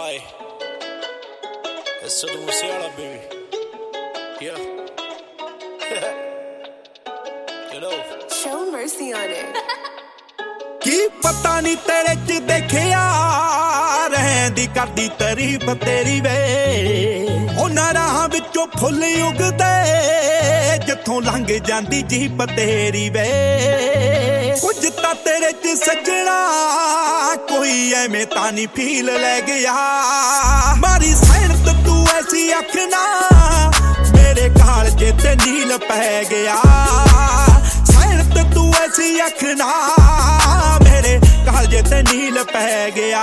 Aye, it's Sidhu Moosewala, baby. Yeah. You know. Show mercy on it. ਕੀ ਪਤਾ ਨੀ ਤੇਰੇ ਚ ਦੇਖਿਆ ਰਹਿੰਦੀ ਕਰਦੀ ਤਾਰੀਫ ਤੇਰੀ ਵੇ ਉਹਨਾਂ ਰਾਹਾਂ ਵਿੱਚੋਂ ਫੁੱਲ ਉਗਦੇ ਜਿੱਥੋਂ ਲੰਘ ਜਾਂਦੀ ਜੀਪ ਤੇਰੀ ਵੇ ਕੁਝ ਤਾਂ ਤੇਰੇ ਚ ਸੱਜਣਾ ਕੋਈ ਐਵੇਂ ਤਾਂ ਨੀ ਫੀਲ ਲੈ ਗਿਆ ਮਾਰੀ ਸੈਨਤ ਤੂੰ ਐਸੀ ਅੱਖ ਨਾ ਮੇਰੇ ਕਾਲਜੇ ਤੇ ਨੀਲ ਪੈ ਗਿਆ ਸੈਨਤ ਤੂੰ ਐਸੀ ਅੱਖ ਨਾ ਮੇਰੇ ਕਾਲਜੇ ਤੇ ਨੀਲ ਪੈ ਗਿਆ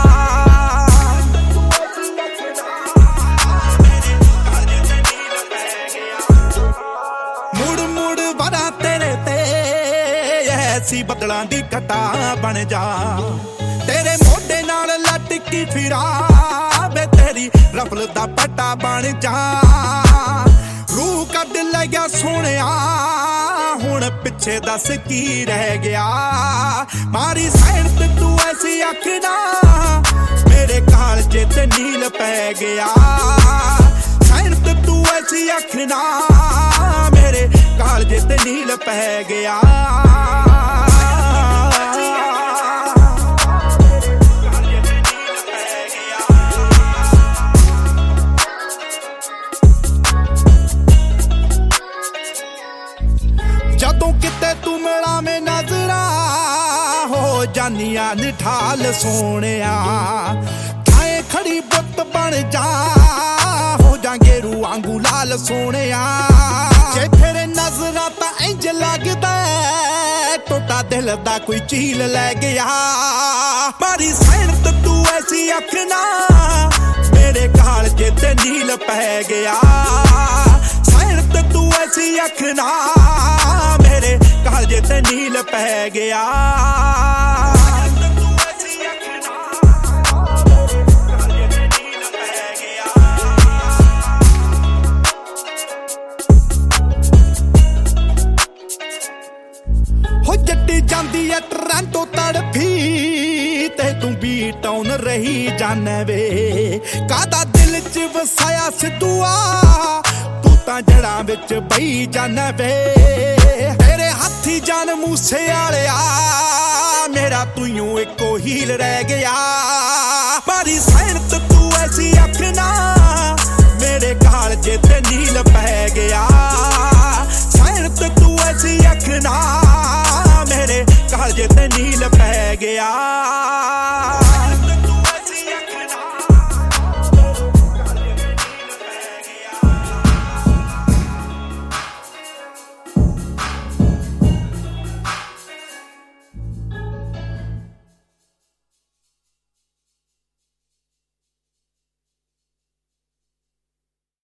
ਮੁੜ ਮੁੜ ਵਰਾਂ ਤੇਰੇ ਤੇ ਐਸੀ ਬਦਲਾਂ ਦੀ ਘਟਾ ਬਣ ਜਾ ਤੇਰੇ ਮੋਢੇ ਨਾਲ ਲਟਕੀ ਫਿਰਾਂ ਵੇ ਤੇਰੀ ਰਫਲ ਦਾ ਪਟਾ ਬਣ ਜਾ ਰੂਹ ਕੱਢ ਲੈ ਗਿਆ ਸੋਹਣਿਆ ਹੁਣ ਪਿੱਛੇ ਦੱਸ ਕੀ ਰਹਿ ਗਿਆ ਮਾਰੀ ਸੈਨਤ ਤੂੰ ਐਸੀ ਅੱਖ ਨਾ ਮੇਰੇ ਕਾਲਜੇ ਤੇ ਨੀਲ ਪੈ ਗਿਆ ਸੈਨਤ ਤੂੰ ਐਸੀ ਅੱਖ ਨਾ ਮੇਰੇ ਕਾਲਜੇ ਤੇ ਨੀਲ ਪੈ ਗਿਆ ਜਦੋਂ ਕਿਤੇ ਤੂੰ ਮਿਲਾਵੇਂ ਨਜ਼ਰਾਂ ਹੋ ਜਾਨੀਆਂ ਨਿਠਾਲ ਸੋਹਣਿਆ ਥਾਏ ਖੜੀ ਬੁੱਤ ਬਣ ਜਾ ਹੋ ਜਾਂਗੇ ਰੂ ਵਾਂਗੂ ਲਾਲ ਸੋਹਣਿਆ ਜੇ ਫਿਰ ਨਜ਼ਰਾਂ ਤਾਂ ਇੰਜ ਲੱਗਦਾ ਟੁੱਟਾ ਦਿਲ ਦਾ ਕੋਈ ਚੀਲ ਲੈ ਗਿਆ ਮਾਰੀ ਸੈਨਤ ਤੂੰ ਐਸੀ ਅੱਖ ਨਾ ਮੇਰੇ ਕਾਲਜੇ ਤੇ ਨੀਲ ਪੈ ਗਿਆ ਸੈਨਤ ਤੂੰ ਐਸੀ ਅੱਖ ਨਾ ਮੇਰੇ ਕਾਲਜੇ ਤੇ ਨੀਲ ਪੈ ਗਿਆ ਹੋ ਜੱਟੀ ਜਾਂਦੀ ਐ ਟਰਾਂਟੋ ਤੜਫੀ ਤੇ ਤੂੰ ਬੀਟ ਆਉਣ ਰਹੀ ਜਾਣੇ ਵੇ ਕਾਦਾ ਦਿਲ ਚ ਵਸਾਇਆ ਸਿੱਧੂਆ ਤੂੰ ਤਾਂ ਜੜਾਂ ਵਿੱਚ ਬਈ ਜਾਣੇ ਵੇ ਤੇਰੇ ਹੱਥੀ ਜਾਨ ਮੂਸੇ ਵਾਲਿਆ ਮੇਰਾ ਤੂੰ ਇੱਕੋ ਹੀਲ ਰਹਿ ਗਿਆ ਮਾਰੀ ਸੈਨਤ ਤੂੰ ਐਸੀ ਅੱਖ ਨਾ ਮੇਰੇ ਕਾਲਜੇ ਤੇ ਨੀਲ ਪੈ ਗਿਆ ਸੈਨਤ ਤੂੰ ਐਸੀ ਅੱਖ ਨਾ ਮੇਰੇ ਕਾਲਜੇ ਤੇ ਨੀਲ